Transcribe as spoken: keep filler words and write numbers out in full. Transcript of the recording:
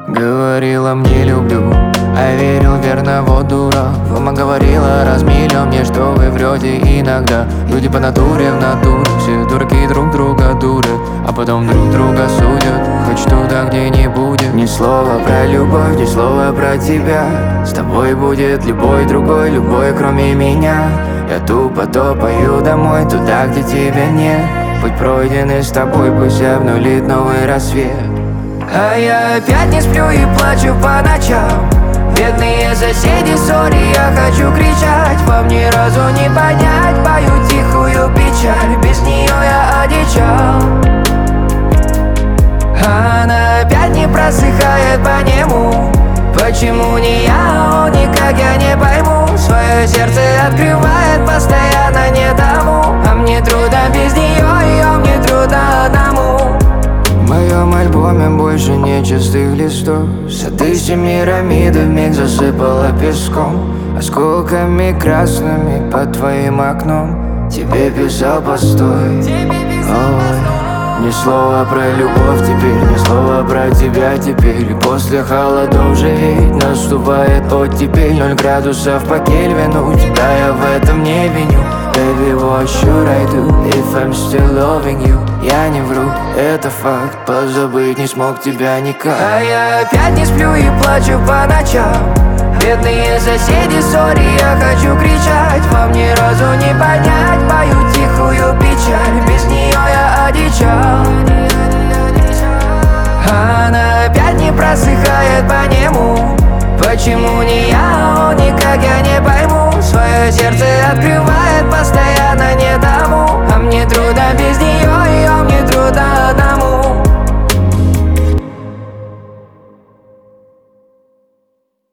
Говорила мне люблю, а верил верно, вот дура. Мама говорила раз миллион мне, что вы врете иногда. Люди по натуре в натуре, все дураки друг друга дуры, а потом друг друга судят, хоть туда, где не будет. Ни слова про любовь, ни слова про тебя. С тобой будет любой другой, любой кроме меня. Я тупо топаю домой, туда, где тебя нет. Путь пройденный с тобой, пусть обнулит новый рассвет. А я опять не сплю и плачу по ночам. Бедные соседи, сори, я хочу кричать. Вам ни разу не понять мою тихую печаль. Без нее я одичал. Она опять не просыхает по нему. Почему не я, он никак я не пойму. Свое сердце открывает постоянно не тому. А мне трудно без нее, ее мне трудно одному. В моем альбоме больше нет чистых листов. Сады Семирамиды вмиг засыпала песком. Осколками красными под твоим окном тебе писал постой. Ой, ни слова про любовь теперь, ни слова про тебя теперь. И после холодов живеть наступает оттепель. Ноль градусов по Кельвину, тебя я в этом не виню. Baby, what should I do if I'm still loving you? Я не вру, это факт, позабыть не смог тебя никак. А я опять не сплю и плачу по ночам. Бедные соседи, сори, я хочу кричать. Вам ни разу не понять мою тихую печаль. Без нее я одичал. Она опять не просыхает по нему. Почему не я, он никак я не пойму. Свое сердце открывает